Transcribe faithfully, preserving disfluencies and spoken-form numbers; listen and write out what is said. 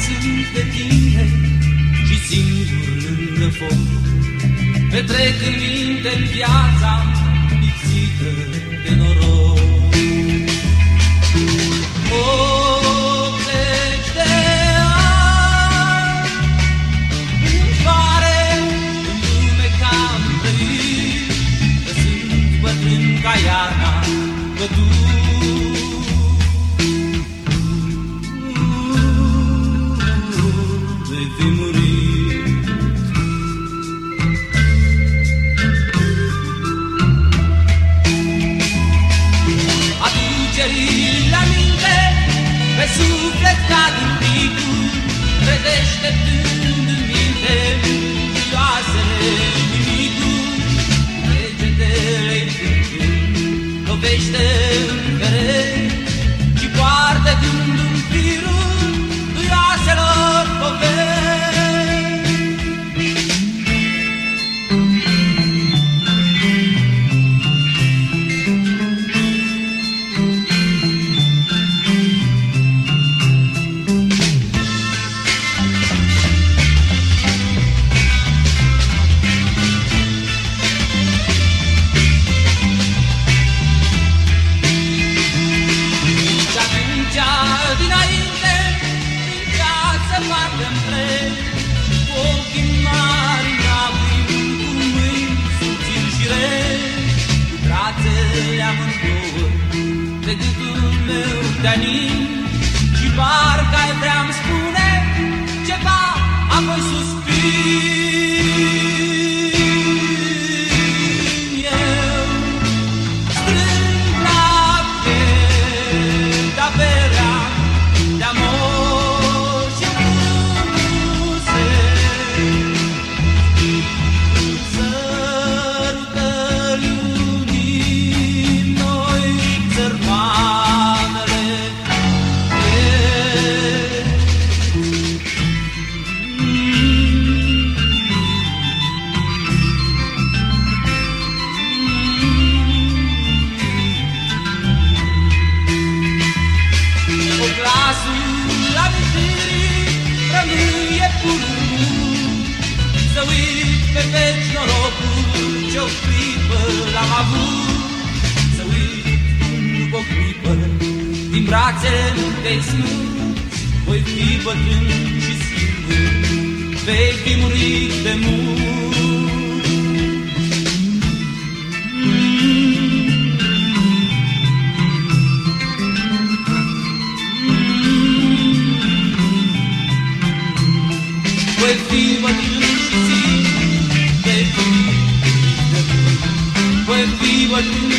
sunt de tine și singur lângă foc. Petrec în minte viața lipsită de noroc. optzeci de ani în care în lume cam trăit, că sunt bătrân ca iarna păduri. Vei fi murit. Aducerile aminte pe suflet cad în picuri, redeșteptând în minte miloasele nimicuri. Degetele-i cântând, lovește în perete și poartă gândul în firul duioaselor poveri. De gâtul meu de-anin și parcă ai vrea-mi spune ceva, apoi suspin. Eu strâng la pielea berea de-amor și frumuse, sărută-l unim noi țărmanele. O glasul amintirii rămâie purul, să uit pe veci norocul ce-o clipă l-am avut. Să uit după o clipă din brațele tăi smuți, voi fi bătrân și singur, vei fi murit de mult. Voi fi bătrân și singur, vei fi murit de mult. Voi fi bătrân